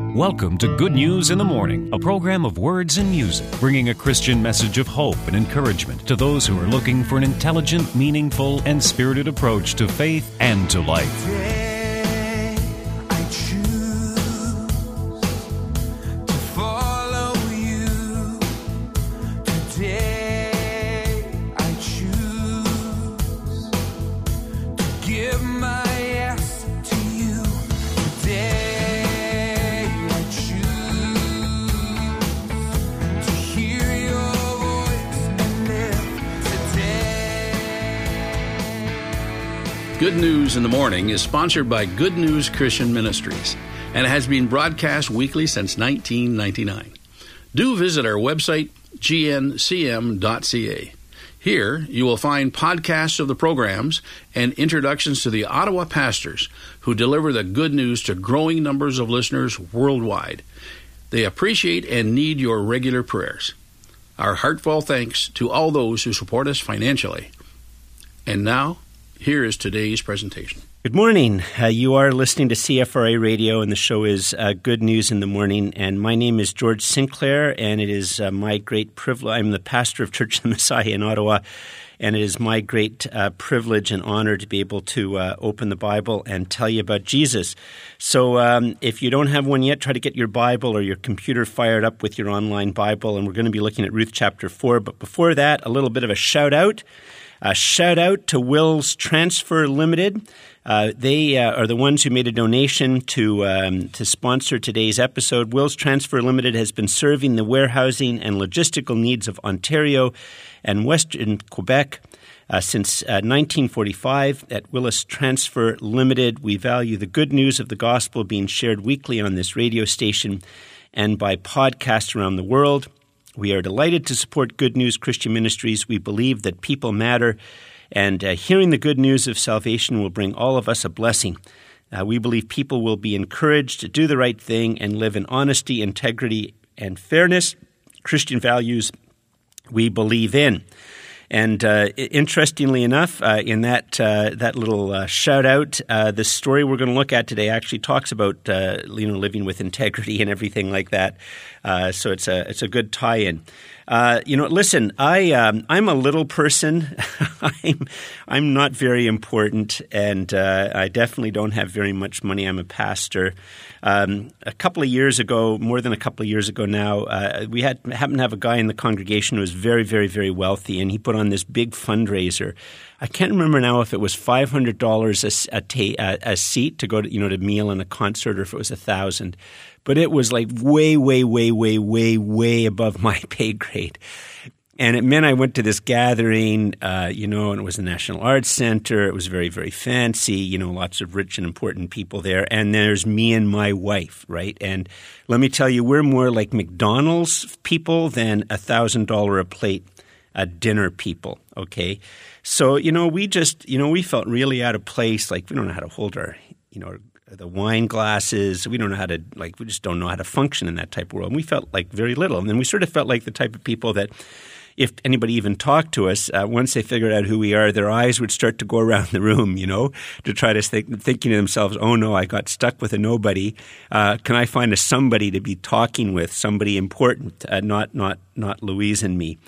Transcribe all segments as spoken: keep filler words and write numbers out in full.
Welcome to Good News in the Morning, a program of words and music, bringing a Christian message of hope and encouragement to those who are looking for an intelligent, meaningful, and spirited approach to faith and to life. Today, I choose to follow you. Today, I choose to give my yes to you. Today, Good News in the Morning is sponsored by Good News Christian Ministries, and it has been broadcast weekly since nineteen ninety-nine. Do visit our website, g n c m dot c a. Here, you will find podcasts of the programs and introductions to the Ottawa pastors who deliver the good news to growing numbers of listeners worldwide. They appreciate and need your regular prayers. Our heartfelt thanks to all those who support us financially. And now, here is today's presentation. Good morning. Uh, you are listening to C F R A Radio, and the show is uh, Good News in the Morning. And my name is George Sinclair, and it is uh, my great privilege. I'm the pastor of Church of the Messiah in Ottawa, and it is my great uh, privilege and honor to be able to uh, open the Bible and tell you about Jesus. So um, if you don't have one yet, try to get your Bible or your computer fired up with your online Bible, and we're going to be looking at Ruth chapter four. But before that, a little bit of a shout-out. A shout-out to Wills Transfer Limited. Uh, they uh, are the ones who made a donation to um, to sponsor today's episode. Wills Transfer Limited has been serving the warehousing and logistical needs of Ontario and Western Quebec uh, since uh, nineteen forty-five. At Willis Transfer Limited, we value the good news of the gospel being shared weekly on this radio station and by podcasts around the world. We are delighted to support Good News Christian Ministries. We believe that people matter, and uh, hearing the good news of salvation will bring all of us a blessing. Uh, we believe people will be encouraged to do the right thing and live in honesty, integrity, and fairness, Christian values we believe in. And uh, interestingly enough, uh, in that uh, that little uh, shout-out, uh, the story we're going to look at today actually talks about uh, you know living with integrity and everything like that. Uh, so it's a it's a good tie-in. Uh, you know, listen, I um, I'm a little person. I'm I'm not very important, and uh, I definitely don't have very much money. I'm a pastor. Um, a couple of years ago, more than a couple of years ago now, uh, we had happened to have a guy in the congregation who was very, very, very wealthy, and he put on this big fundraiser. I can't remember now if it was five hundred dollars a, a, ta- a, a seat to go to you know to meal and a concert, or if it was a thousand. But it was like way, way, way, way, way, way above my pay grade. And it meant I went to this gathering, uh, you know, and it was the National Arts Center. It was very, very fancy, you know, lots of rich and important people there. And there's me and my wife, right? And let me tell you, we're more like McDonald's people than a one thousand dollars a plate uh, dinner people, okay? So, you know, we just, you know, we felt really out of place. Like we don't know how to hold our, you know, the wine glasses. We don't know how to, like, we just don't know how to function in that type of world. And we felt like very little. And then we sort of felt like the type of people that if anybody even talked to us, uh, once they figured out who we are, their eyes would start to go around the room, you know, to try to think, thinking to themselves, oh, no, I got stuck with a nobody. Uh, can I find a somebody to be talking with, somebody important, uh, not not not Louise and me?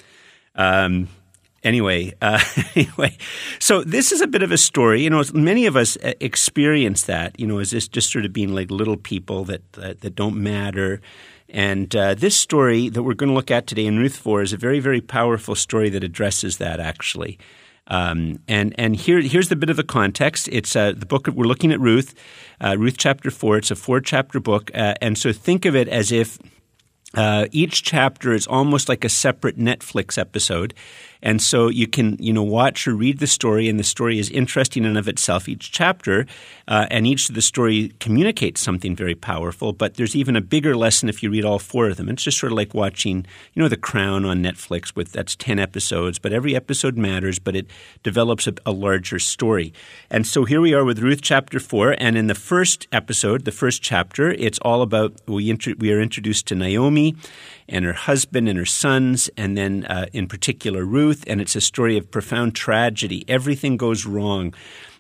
Um Anyway, uh, anyway, so this is a bit of a story. You know, many of us experience that, you know, as this just sort of being like little people that that, that don't matter. And uh, this story that we're going to look at today in Ruth four is a very, very powerful story that addresses that, actually. Um, and and here here's the bit of the context. It's uh, the book – we're looking at Ruth, uh, Ruth chapter four. It's a four-chapter book. Uh, and so think of it as if uh, each chapter is almost like a separate Netflix episode. And so you can, you know, watch or read the story, and the story is interesting in and of itself, each chapter, uh, and each of the story communicates something very powerful. But there's even a bigger lesson if you read all four of them. It's just sort of like watching, you know, The Crown on Netflix with that's ten episodes, but every episode matters, but it develops a, a larger story. And so here we are with Ruth chapter four, and in the first episode, the first chapter, it's all about we int- we are introduced to Naomi and her husband and her sons, and then uh, in particular Ruth, and it's a story of profound tragedy. Everything goes wrong.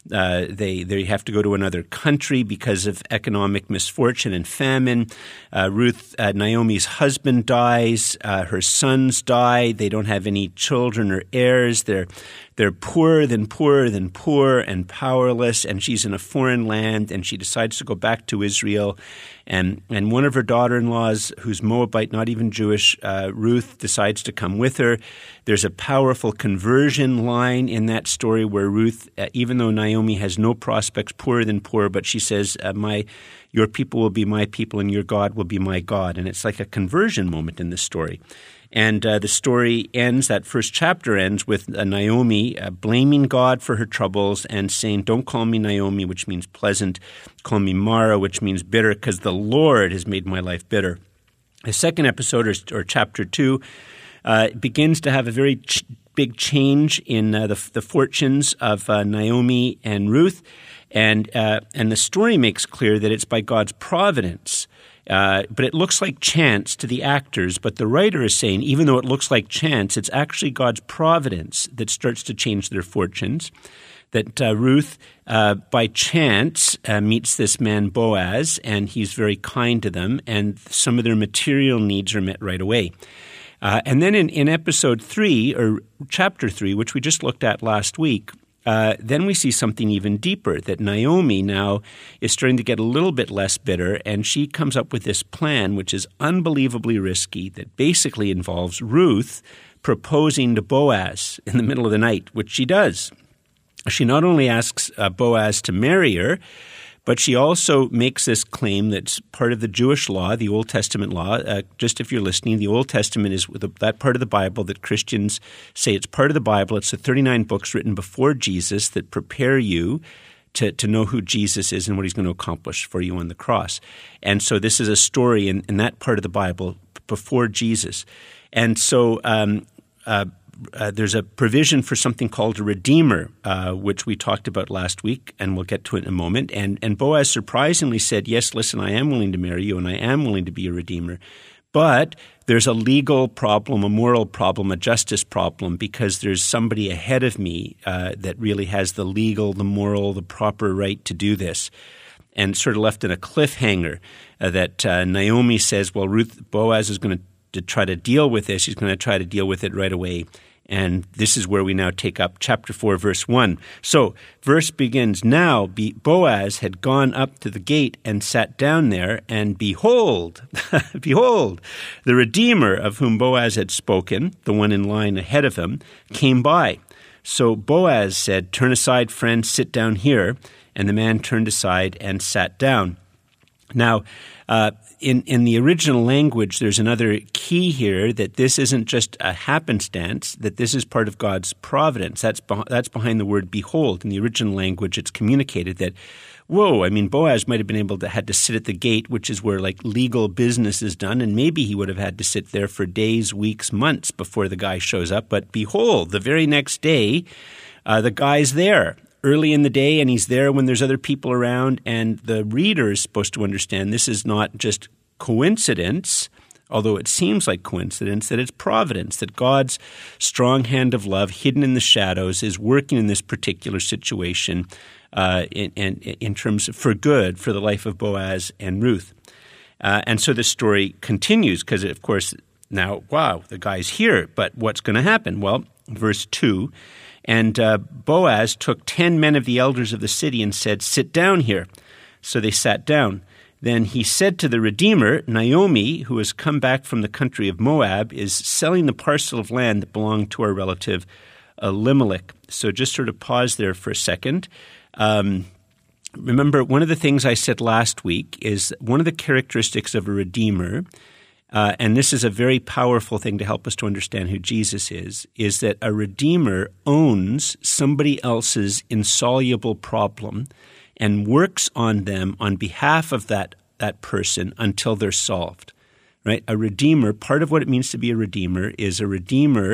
Uh, they they have to go to another country because of economic misfortune and famine. Uh, Ruth, uh, Naomi's husband dies. Uh, her sons die. They don't have any children or heirs. They're they're poorer than poorer than poor and powerless. And she's in a foreign land, and she decides to go back to Israel. And and one of her daughter-in-laws, who's Moabite, not even Jewish, uh, Ruth, decides to come with her. There's a powerful conversion line in that story where Ruth, uh, even though Naomi has no prospects, poorer than poor, but she says, uh, "My, your people will be my people, and your God will be my God." And it's like a conversion moment in this story. And uh, the story ends, that first chapter ends with uh, Naomi uh, blaming God for her troubles and saying, "Don't call me Naomi," which means pleasant. "Call me Mara," which means bitter, because the Lord has made my life bitter. The second episode, or, or chapter two, uh, begins to have a very ch- big change in uh, the, the fortunes of uh, Naomi and Ruth. And, uh, and the story makes clear that it's by God's providence. Uh, but it looks like chance to the actors. But the writer is saying, even though it looks like chance, it's actually God's providence that starts to change their fortunes. That uh, Ruth, uh, by chance, uh, meets this man Boaz, and he's very kind to them, and some of their material needs are met right away. Uh, and then in, in episode three, or chapter three, which we just looked at last week, Uh, then we see something even deeper, that Naomi now is starting to get a little bit less bitter, and she comes up with this plan, which is unbelievably risky, that basically involves Ruth proposing to Boaz in the middle of the night, which she does. She not only asks uh, Boaz to marry her, but she also makes this claim that's part of the Jewish law, the Old Testament law. Uh, just if you're listening, the Old Testament is the, that part of the Bible that Christians say it's part of the Bible. It's the thirty-nine books written before Jesus that prepare you to, to know who Jesus is and what he's going to accomplish for you on the cross. And so this is a story in, in that part of the Bible before Jesus. And so um, uh, Uh, there's a provision for something called a redeemer, uh, which we talked about last week, and we'll get to it in a moment. And, and Boaz surprisingly said, "Yes, listen, I am willing to marry you, and I am willing to be a redeemer. But there's a legal problem, a moral problem, a justice problem, because there's somebody ahead of me uh, that really has the legal, the moral, the proper right to do this." And sort of left in a cliffhanger uh, that uh, Naomi says, well, Ruth, Boaz is going to to try to deal with this. He's going to try to deal with it right away. And this is where we now take up chapter four, verse one. So verse begins, "Now Boaz had gone up to the gate and sat down there, and behold, behold, the Redeemer of whom Boaz had spoken, the one in line ahead of him, came by. So Boaz said, 'Turn aside, friend, sit down here.' And the man turned aside and sat down." Now, uh, in, in the original language, there's another key here, that this isn't just a happenstance, that this is part of God's providence. That's, be- that's behind the word behold. In the original language, it's communicated that, whoa, I mean, Boaz might have been able to had to sit at the gate, which is where like legal business is done, and maybe he would have had to sit there for days, weeks, months before the guy shows up. But behold, the very next day, uh, the guy's there. Early in the day, and he's there when there's other people around, and the reader is supposed to understand this is not just coincidence, although it seems like coincidence, that it's providence, that God's strong hand of love hidden in the shadows is working in this particular situation uh, in, in, in terms of for good for the life of Boaz and Ruth. Uh, and so the story continues because, of course, now, wow, the guy's here, but what's going to happen? Well, verse two, "And uh, Boaz took ten men of the elders of the city and said, 'Sit down here.' So they sat down. Then he said to the Redeemer, 'Naomi, who has come back from the country of Moab, is selling the parcel of land that belonged to our relative Elimelech.'" So just sort of pause there for a second. Um, remember, one of the things I said last week is one of the characteristics of a Redeemer, Uh, and this is a very powerful thing to help us to understand who Jesus is, is that a Redeemer owns somebody else's insoluble problem and works on them on behalf of that, that person until they're solved, right? A Redeemer, part of what it means to be a Redeemer is a Redeemer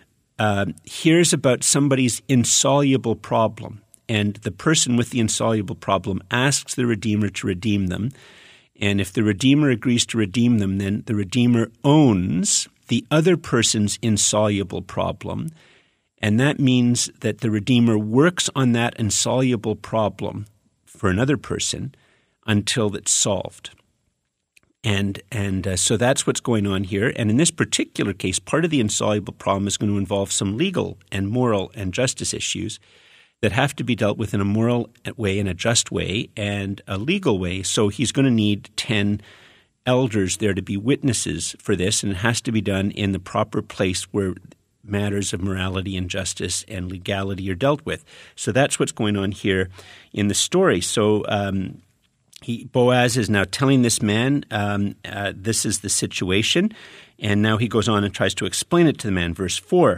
uh, hears about somebody's insoluble problem, and the person with the insoluble problem asks the Redeemer to redeem them. And if the Redeemer agrees to redeem them, then the Redeemer owns the other person's insoluble problem And that means that the Redeemer works on that insoluble problem for another person until it's solved. And and uh, so that's what's going on here. And in this particular case, part of the insoluble problem is going to involve some legal and moral and justice issues that have to be dealt with in a moral way, in a just way, and a legal way. So he's going to need ten elders there to be witnesses for this, and it has to be done in the proper place where matters of morality and justice and legality are dealt with. So that's what's going on here in the story. So um He, Boaz is now telling this man um, uh, this is the situation, and now he goes on and tries to explain it to the man. Verse four.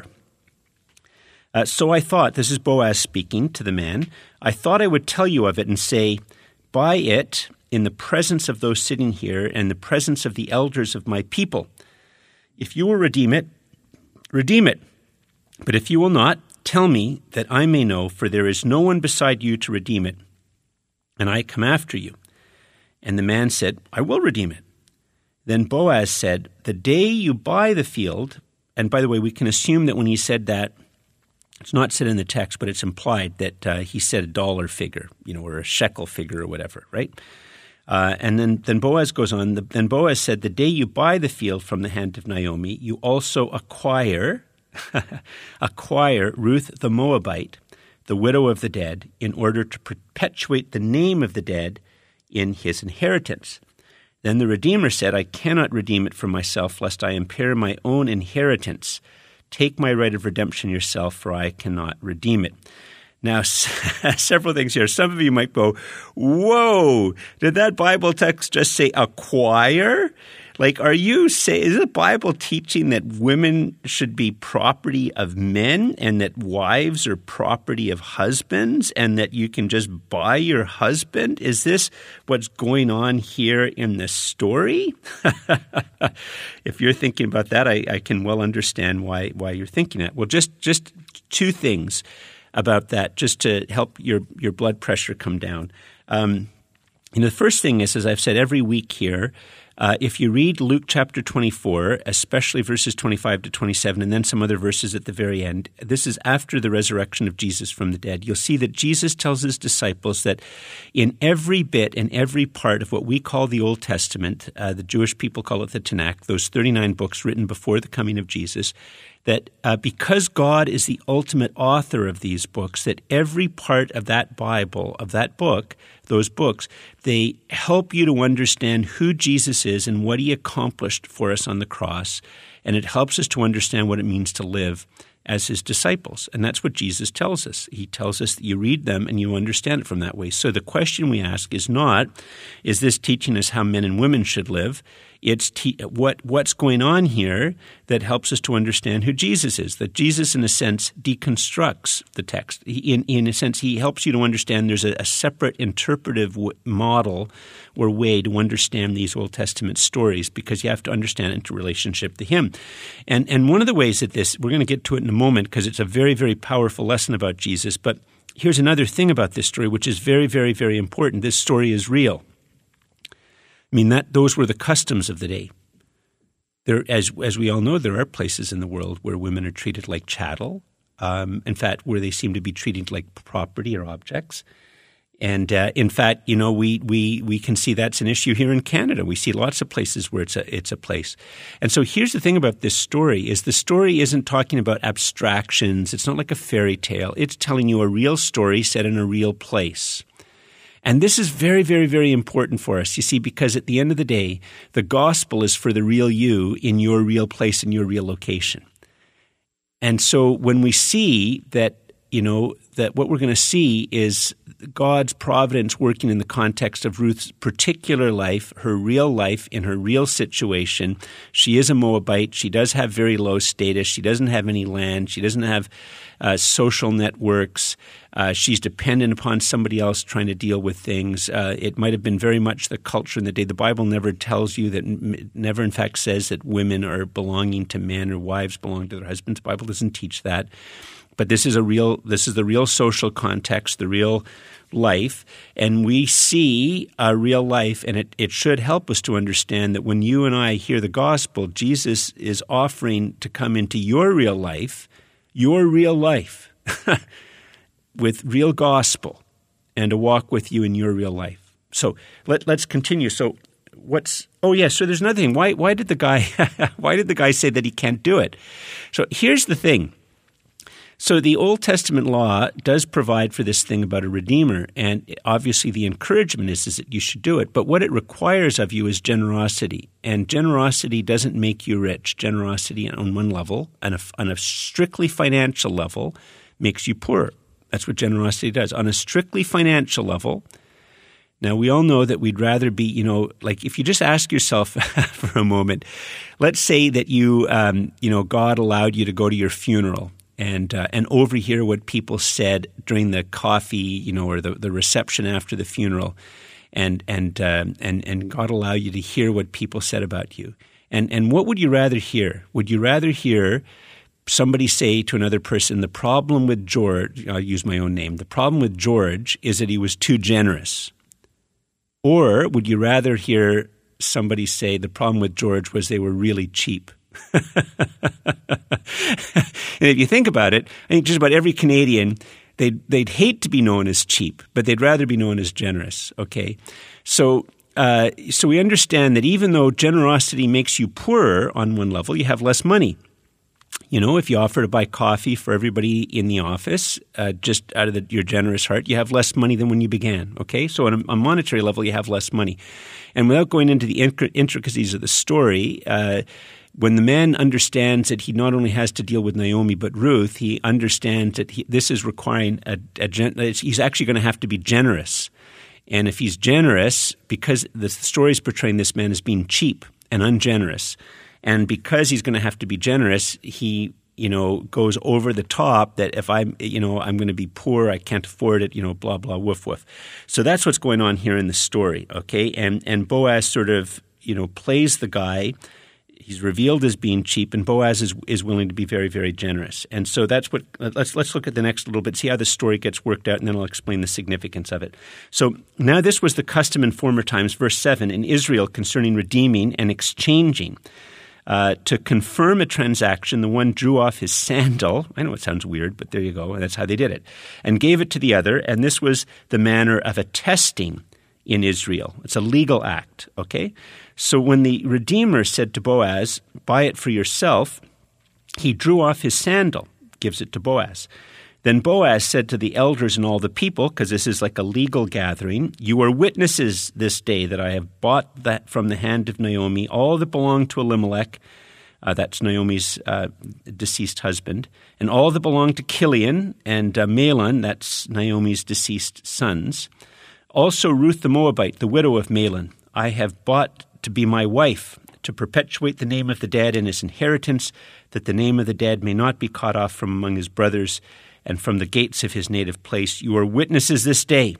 Uh, so I thought, this is Boaz speaking to the man, I thought I would tell you of it and say, buy it in the presence of those sitting here and the presence of the elders of my people. If you will redeem it, redeem it. But if you will not, tell me that I may know, for there is no one beside you to redeem it, and I come after you. And the man said, I will redeem it. Then Boaz said, the day you buy the field, and by the way, we can assume that when he said that, it's not said in the text, but it's implied that uh, he said a dollar figure, you know, or a shekel figure or whatever, right? Uh, and then, then Boaz goes on, the, then Boaz said, the day you buy the field from the hand of Naomi, you also acquire, acquire Ruth the Moabite, the widow of the dead, in order to perpetuate the name of the dead in his inheritance. Then the Redeemer said, I cannot redeem it for myself, lest I impair my own inheritance. Take my right of redemption yourself, for I cannot redeem it. Now, several things here. Some of you might go, whoa, did that Bible text just say acquire? Like, are you saying, is the Bible teaching that women should be property of men and that wives are property of husbands and that you can just buy your husband? Is this what's going on here in this story? If you're thinking about that, I, I can well understand why why you're thinking that. Well, just just two things about that, just to help your, your blood pressure come down. Um, you know, the first thing is, as I've said every week here, Uh, if you read Luke chapter twenty-four, especially verses twenty-five to twenty-seven, and then some other verses at the very end, this is after the resurrection of Jesus from the dead. You'll see that Jesus tells his disciples that in every bit and every part of what we call the Old Testament, uh, the Jewish people call it the Tanakh, those thirty-nine books written before the coming of Jesus, that uh, because God is the ultimate author of these books, that every part of that Bible, of that book, those books, they help you to understand who Jesus is and what he accomplished for us on the cross, and it helps us to understand what it means to live as his disciples. And that's what Jesus tells us. He tells us that you read them and you understand it from that way. So the question we ask is not, is this teaching us how men and women should live? It's te- what what's going on here that helps us to understand who Jesus is, that Jesus, in a sense, deconstructs the text. He, in, in a sense, he helps you to understand there's a, a separate interpretive w- model or way to understand these Old Testament stories, because you have to understand it in relationship to him. And, and one of the ways that this, we're going to get to it in a moment because it's a very, very powerful lesson about Jesus, but here's another thing about this story which is very, very, very important. This story is real. I mean, that those were the customs of the day. There, as as we all know, there are places in the world where women are treated like chattel. Um, in fact, where they seem to be treated like property or objects. And uh, in fact, you know, we we we can see that's an issue here in Canada. We see lots of places where it's a it's a place. And so here's the thing about this story: is the story isn't talking about abstractions. It's not like a fairy tale. It's telling you a real story set in a real place. And this is very, very, very important for us, you see, because at the end of the day, the gospel is for the real you in your real place, in your real location. And so when we see that, you know, that what we're going to see is God's providence working in the context of Ruth's particular life, her real life in her real situation. She is a Moabite. She does have very low status. She doesn't have any land. She doesn't have uh, social networks. Uh, she's dependent upon somebody else trying to deal with things. Uh, it might have been very much the culture in the day. The Bible never tells you that, never in fact says that women are belonging to men or wives belong to their husbands. The Bible doesn't teach that. But this is a real, this is the real social context, the real life, and we see a real life, and it, it should help us to understand that when you and I hear the gospel, Jesus is offering to come into your real life, your real life with real gospel and to walk with you in your real life. So let, let's continue. So what's – oh, yeah, so there's another thing. Why, why did the guy why did the guy say that he can't do it? So here's the thing. So the Old Testament law does provide for this thing about a redeemer, and obviously the encouragement is, is that you should do it. But what it requires of you is generosity, and generosity doesn't make you rich. Generosity on one level, on a, on a strictly financial level, makes you poor. That's what generosity does. On a strictly financial level, now we all know that we'd rather be, you know, like if you just ask yourself for a moment, let's say that you, um, you know, God allowed you to go to your funeral and uh, and overhear what people said during the coffee, you know, or the, the reception after the funeral, and and uh, and and God allow you to hear what people said about you. And and what would you rather hear? Would you rather hear somebody say to another person, the problem with George, I'll use my own name, the problem with George is that he was too generous? Or would you rather hear somebody say the problem with George was they were really cheap? And if you think about it, I think just about every Canadian, they'd, they'd hate to be known as cheap, but they'd rather be known as generous, okay? So uh, so we understand that even though generosity makes you poorer on one level, you have less money. You know, if you offer to buy coffee for everybody in the office, uh, just out of the, your generous heart, you have less money than when you began, okay? So on a, a monetary level, you have less money. And without going into the intricacies of the story, uh, when the man understands that he not only has to deal with Naomi but Ruth, he understands that he, this is requiring a, a gen, he's actually going to have to be generous. And if he's generous, because the story is portraying this man as being cheap and ungenerous, and because he's going to have to be generous, he, you know, goes over the top that if I'm, you know, I'm going to be poor, I can't afford it, you know, blah, blah, woof, woof. So that's what's going on here in the story, okay? And and Boaz sort of, you know, plays the guy. He's revealed as being cheap, and Boaz is is willing to be very, very generous. And so that's what let's let's look at the next little bit, see how the story gets worked out, and then I'll explain the significance of it. So now this was the custom in former times, verse seven, in Israel concerning redeeming and exchanging. Uh, to confirm a transaction, the one drew off his sandal. I know it sounds weird, but there you go. That's how they did it. And gave it to the other, and this was the manner of attesting in Israel. It's a legal act, okay? So when the Redeemer said to Boaz, buy it for yourself, he drew off his sandal, gives it to Boaz. Then Boaz said to the elders and all the people, because this is like a legal gathering, you are witnesses this day that I have bought that from the hand of Naomi, all that belonged to Elimelech, uh, that's Naomi's uh, deceased husband, and all that belonged to Kilian and uh, Mahlon, that's Naomi's deceased sons. Also Ruth the Moabite, the widow of Mahlon, I have bought to be my wife, to perpetuate the name of the dead in his inheritance, that the name of the dead may not be cut off from among his brothers and from the gates of his native place. You are witnesses this day.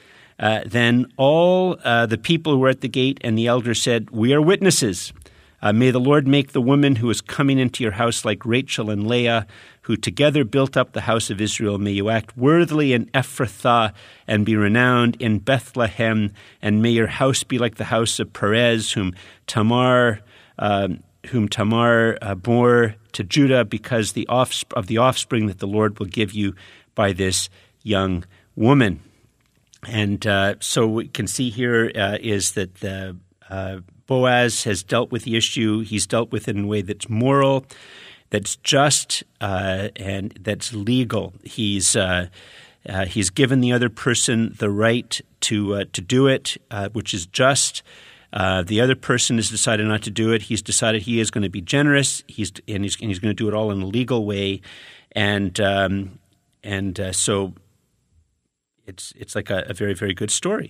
Uh, then all uh, the people who were at the gate and the elders said, we are witnesses. Uh, may the Lord make the woman who is coming into your house like Rachel and Leah, who together built up the house of Israel. May you act worthily in Ephrathah and be renowned in Bethlehem. And may your house be like the house of Perez, whom Tamar um, whom Tamar uh, bore to Judah, because the offsp- of the offspring that the Lord will give you by this young woman. And uh, so what we can see here uh, is that the, uh, Boaz has dealt with the issue. He's dealt with it in a way that's moral, that's just, uh, and that's legal. He's uh, uh, he's given the other person the right to uh, to do it, uh, which is just. Uh, the other person has decided not to do it. He's decided he is going to be generous. He's and he's, and he's going to do it all in a legal way, and um, and uh, so it's it's like a, a very very good story.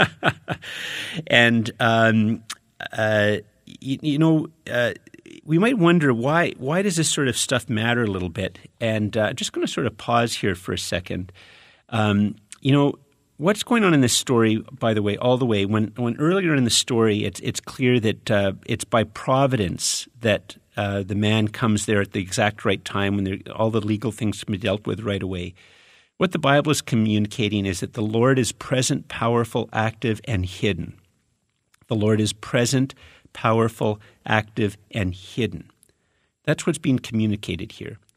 And um, uh, you, you know, uh, we might wonder why why does this sort of stuff matter a little bit? And uh, I'm just going to sort of pause here for a second. Um, you know. What's going on in this story, by the way, all the way, when, when earlier in the story it's it's clear that uh, it's by providence that uh, the man comes there at the exact right time when all the legal things can be dealt with right away. What the Bible is communicating is that the Lord is present, powerful, active, and hidden. The Lord is present, powerful, active, and hidden. That's what's being communicated here.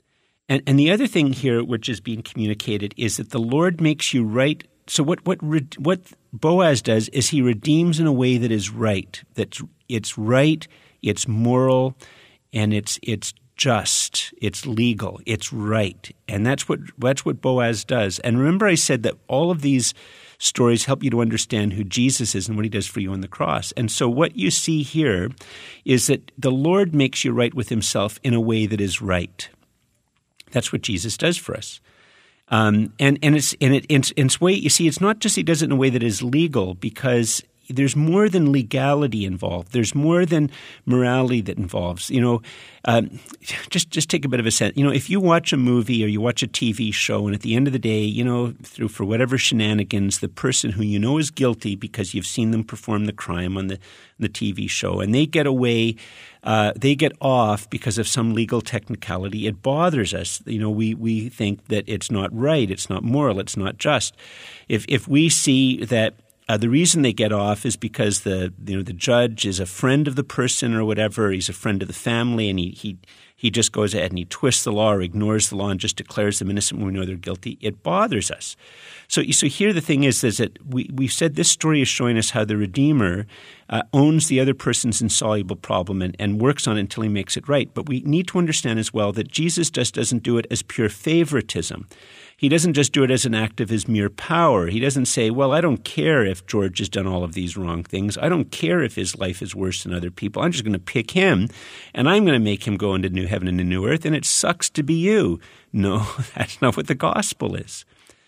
And, and the other thing here, which is being communicated, is that the Lord makes you right. So what what what Boaz does is he redeems in a way that is right. That's it's right, it's moral, and it's it's just, it's legal, it's right. And that's what that's what Boaz does. And remember I said that all of these stories help you to understand who Jesus is and what he does for you on the cross. And so what you see here is that the Lord makes you right with himself in a way that is right. That's what Jesus does for us. Um, and, and it's and it, it's, it's way, you see, it's not just he does it in a way that is legal, because there's more than legality involved. There's more than morality that involves. You know, um, just just take a bit of a sense. You know, if you watch a movie or you watch a T V show, and at the end of the day, you know, through for whatever shenanigans, the person who you know is guilty because you've seen them perform the crime on the the T V show, and they get away, uh, they get off because of some legal technicality. It bothers us. You know, we we think that it's not right, it's not moral, it's not just. If if we see that. Uh, the reason they get off is because the you know the judge is a friend of the person or whatever. He's a friend of the family, and he he he just goes ahead and he twists the law or ignores the law and just declares them innocent when we know they're guilty. It bothers us. So so here the thing is is that we we said this story is showing us how the Redeemer uh, owns the other person's insoluble problem and, and works on it until he makes it right. But we need to understand as well that Jesus just doesn't do it as pure favoritism. He doesn't just do it as an act of his mere power. He doesn't say, well, I don't care if George has done all of these wrong things. I don't care if his life is worse than other people. I'm just going to pick him, and I'm going to make him go into new heaven and a new earth, and it sucks to be you. No, that's not what the gospel is.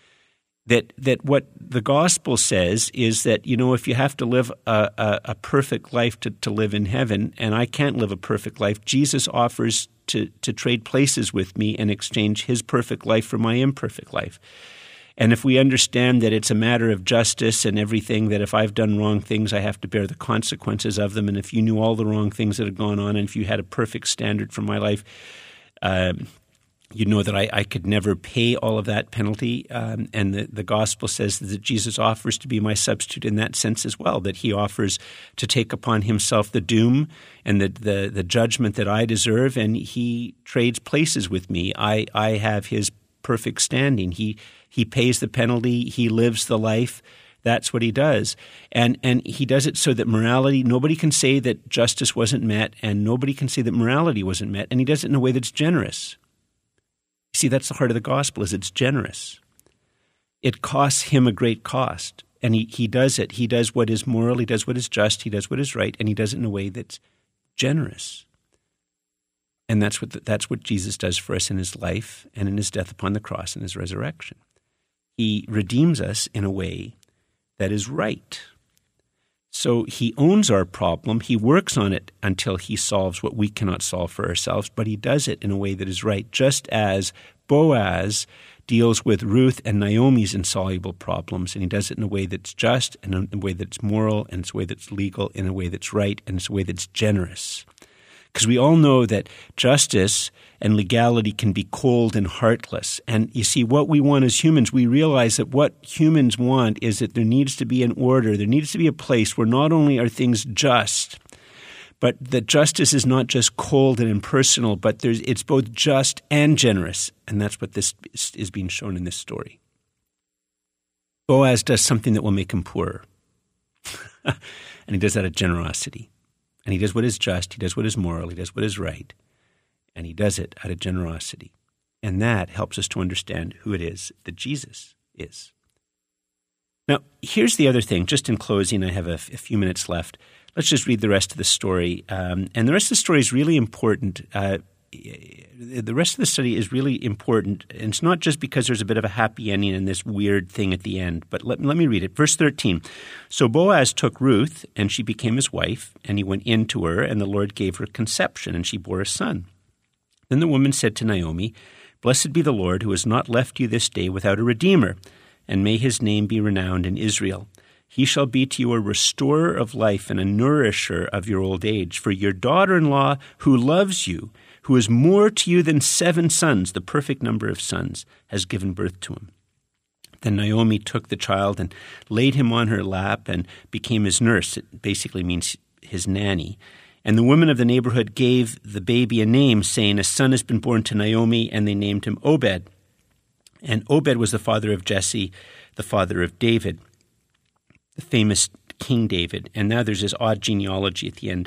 That that what the gospel says is that, you know, if you have to live a, a, a perfect life to, to live in heaven, and I can't live a perfect life, Jesus offers to, to trade places with me and exchange his perfect life for my imperfect life. And if we understand that it's a matter of justice and everything, that if I've done wrong things, I have to bear the consequences of them, and if you knew all the wrong things that had gone on, and if you had a perfect standard for my life, um, you know that I, I could never pay all of that penalty. Um, and the, the gospel says that Jesus offers to be my substitute in that sense as well, that he offers to take upon himself the doom and the, the, the judgment that I deserve, and he trades places with me. I, I have his perfect standing. He he pays the penalty. He lives the life. That's what he does. And and he does it so that morality, nobody can say that justice wasn't met, and nobody can say that morality wasn't met, and he does it in a way that's generous. See, that's the heart of the gospel, is it's generous. It costs him a great cost, and he, he does it. He does what is moral, he does what is just, he does what is right, and he does it in a way that's generous. And that's what the, that's what Jesus does for us in his life and in his death upon the cross and his resurrection. He redeems us in a way that is right. So he owns our problem. He works on it until he solves what we cannot solve for ourselves, but he does it in a way that is right, just as Boaz deals with Ruth and Naomi's insoluble problems, and he does it in a way that's just, and in a way that's moral, and it's a way that's legal, in a way that's right, and it's a way that's generous. Because we all know that justice and legality can be cold and heartless. And you see, what we want as humans, we realize that what humans want is that there needs to be an order. There needs to be a place where not only are things just, but that justice is not just cold and impersonal, but there's, it's both just and generous. And that's what this is being shown in this story. Boaz does something that will make him poorer. And he does that out of generosity. And he does what is just, he does what is moral, he does what is right, and he does it out of generosity. And that helps us to understand who it is that Jesus is. Now, here's the other thing. Just in closing, I have a, f- a few minutes left. Let's just read the rest of the story. Um, and the rest of the story is really important. Uh, the rest of the study is really important. And it's not just because there's a bit of a happy ending and this weird thing at the end. But let, let me read it. Verse thirteen. So Boaz took Ruth, and she became his wife, and he went in to her, and the Lord gave her conception, and she bore a son. Then the woman said to Naomi, Blessed be the Lord, who has not left you this day without a redeemer, and may his name be renowned in Israel. He shall be to you a restorer of life and a nourisher of your old age. For your daughter-in-law, who loves you, who is more to you than seven sons, the perfect number of sons, has given birth to him. Then Naomi took the child and laid him on her lap and became his nurse. It basically means his nanny. And the women of the neighborhood gave the baby a name, saying, a son has been born to Naomi, and they named him Obed. And Obed was the father of Jesse, the father of David, the famous King David. And now there's this odd genealogy at the end.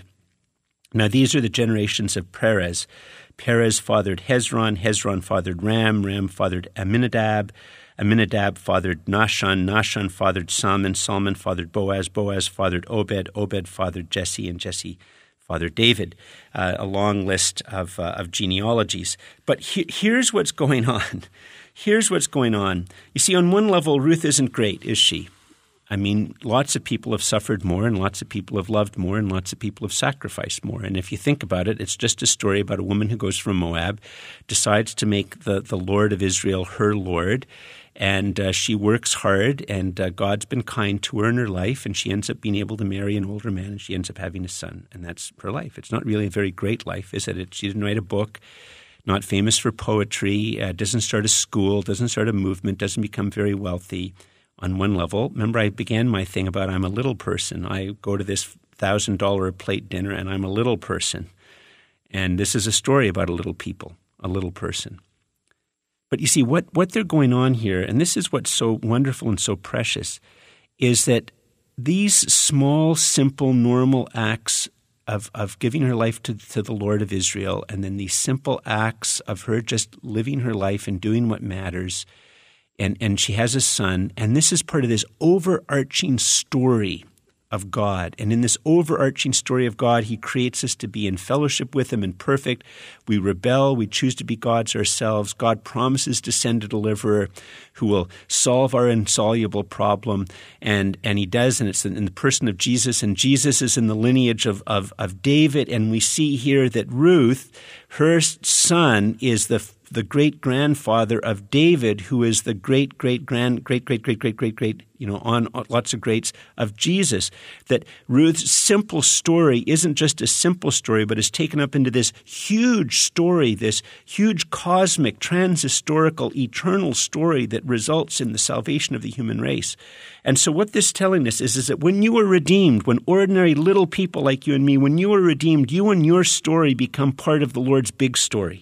Now these are the generations of Perez. Perez fathered Hezron, Hezron fathered Ram, Ram fathered Aminadab, Aminadab fathered Nahshon, Nahshon fathered Salmon, Salmon fathered Boaz, Boaz fathered Obed, Obed fathered Jesse, and Jesse fathered David. Uh, a long list of, uh, of genealogies. But he- here's what's going on. Here's what's going on. You see, on one level, Ruth isn't great, is she? I mean, lots of people have suffered more, and lots of people have loved more, and lots of people have sacrificed more. And if you think about it, it's just a story about a woman who goes from Moab, decides to make the, the Lord of Israel her Lord, and uh, she works hard, and uh, God's been kind to her in her life, and she ends up being able to marry an older man, and she ends up having a son, and that's her life. It's not really a very great life, is it? it she didn't write a book, not famous for poetry, uh, doesn't start a school, doesn't start a movement, doesn't become very wealthy. On one level, remember I began my thing about I'm a little person. I go to this one thousand dollars a plate dinner, and I'm a little person. And this is a story about a little people, a little person. But you see, what, what they're going on here, and this is what's so wonderful and so precious, is that these small, simple, normal acts of, of giving her life to, to the Lord of Israel, and then these simple acts of her just living her life and doing what matters, and, and she has a son, and this is part of this overarching story of God. And in this overarching story of God, he creates us to be in fellowship with him and perfect. We rebel. We choose to be gods ourselves. God promises to send a deliverer who will solve our insoluble problem. And, and he does, and it's in the person of Jesus. And Jesus is in the lineage of, of, of David. And we see here that Ruth, her son, is the the great-grandfather of David, who is the great-great-grand, great-great-great-great-great, you know, on lots of greats of Jesus. That Ruth's simple story isn't just a simple story, but is taken up into this huge story, this huge cosmic, transhistorical, eternal story that results in the salvation of the human race. And so what this is telling us is, is that when you were redeemed, when ordinary little people like you and me, when you were redeemed, you and your story become part of the Lord's big story.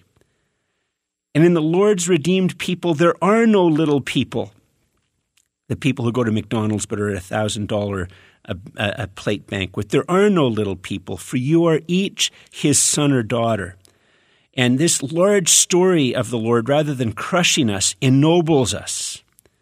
And in the Lord's redeemed people, there are no little people. The people who go to McDonald's but are at a one thousand dollars a, a plate banquet. There are no little people, for you are each his son or daughter. And this large story of the Lord, rather than crushing us, ennobles us.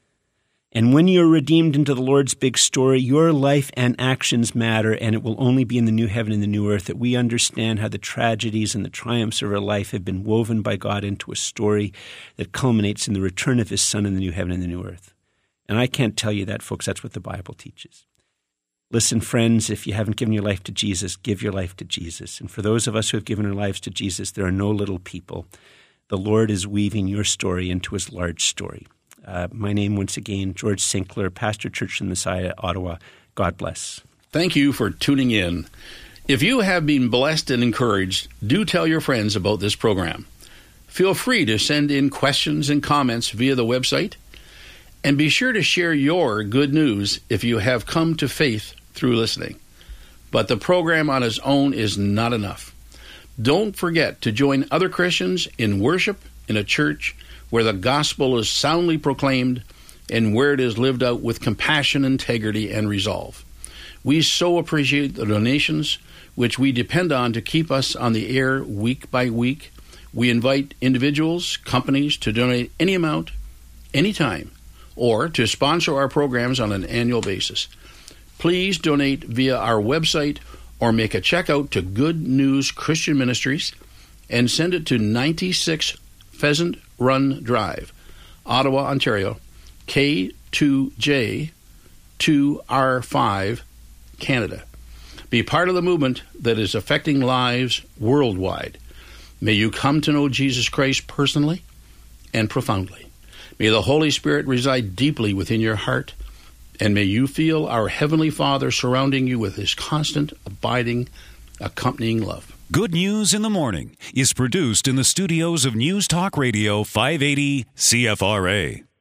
And when you're redeemed into the Lord's big story, your life and actions matter, and it will only be in the new heaven and the new earth that we understand how the tragedies and the triumphs of our life have been woven by God into a story that culminates in the return of his Son in the new heaven and the new earth. And I can't tell you that, folks. That's what the Bible teaches. Listen, friends, if you haven't given your life to Jesus, give your life to Jesus. And for those of us who have given our lives to Jesus, there are no little people. The Lord is weaving your story into his large story. Uh, my name, once again, George Sinclair, Pastor Church of the Messiah, Ottawa. God bless. Thank you for tuning in. If you have been blessed and encouraged, do tell your friends about this program. Feel free to send in questions and comments via the website. And be sure to share your good news if you have come to faith through listening. But the program on its own is not enough. Don't forget to join other Christians in worship in a church where the gospel is soundly proclaimed and where it is lived out with compassion, integrity, and resolve. We so appreciate the donations which we depend on to keep us on the air week by week. We invite individuals, companies to donate any amount, anytime, or to sponsor our programs on an annual basis. Please donate via our website or make a check out to Good News Christian Ministries and send it to ninety-six Pheasant Run Drive, Ottawa, Ontario, K two J two R five, Canada. Be part of the movement that is affecting lives worldwide. May you come to know Jesus Christ personally and profoundly. May the Holy Spirit reside deeply within your heart, and may you feel our Heavenly Father surrounding you with his constant, abiding, accompanying love. Good News in the Morning is produced in the studios of News Talk Radio five eighty C F R A.